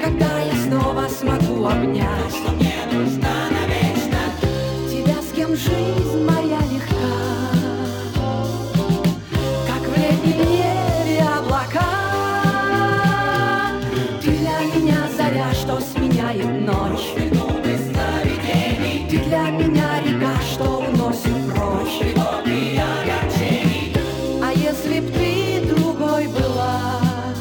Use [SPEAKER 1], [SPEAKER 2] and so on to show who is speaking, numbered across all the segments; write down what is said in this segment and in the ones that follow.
[SPEAKER 1] когда я снова смогу обнять,
[SPEAKER 2] что мне нужна навечно.
[SPEAKER 1] тебя, с кем жизнь моя легка, как в летнем небе облака. Ты для меня заря, что сменяет ночь,
[SPEAKER 2] Минуты сновидений,
[SPEAKER 1] ты для меня река, что уносит прочь.
[SPEAKER 2] глубокие огорчений.
[SPEAKER 1] А если б ты другой была,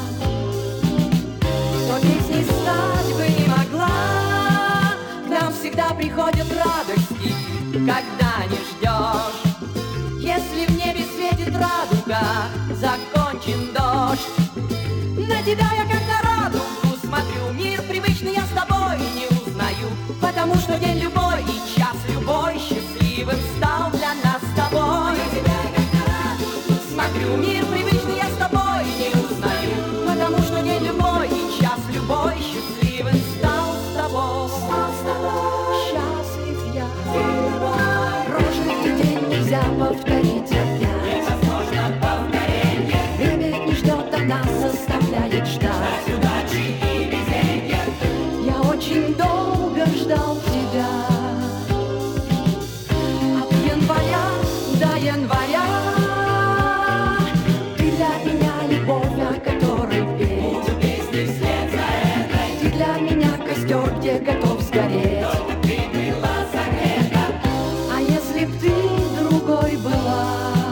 [SPEAKER 1] то песней стать бы не могла. К нам всегда приходят радости, когда не ждешь. Если в небе светит радуга, закончен дождь. На тебя я как на радугу смотрю, мир привычный я с тобой не узнаю, потому что день любой и час любой счастливым стал для нас с тобой.
[SPEAKER 2] На тебя как на радугу
[SPEAKER 1] Смотрю, мир привычный я с тобой не узнаю, потому что день любой и час любой счастливым стал с тобой. Счастлив я, прожитый день нельзя повторить опять.
[SPEAKER 2] невозможно повторение.
[SPEAKER 1] Время ведь не ждет, а нас заставляет ждать.
[SPEAKER 2] Удачи и везенья.
[SPEAKER 1] Я очень долго ждал тебя, от января до января. Ты для меня любовь, о которой петь,
[SPEAKER 2] Песни вслед за этой,
[SPEAKER 1] ты для меня костер, где готов сгореть.
[SPEAKER 2] только ты была согрета.
[SPEAKER 1] А если б ты другой была,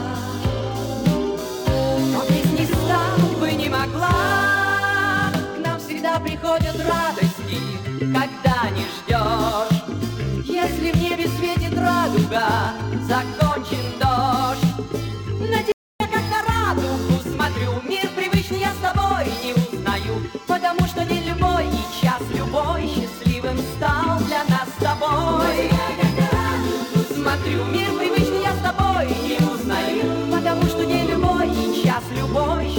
[SPEAKER 1] то песни стать бы не могла. К нам всегда приходят радости, когда не ждешь. Если в небе светит радуга, закончен дождь. На тебя как на радугу смотрю, мир привычный я с тобой не узнаю, потому что день любой и час любой счастливым стал для нас с тобой. Смотрю, мир привычный я с тобой не узнаю, потому что день любой и час любой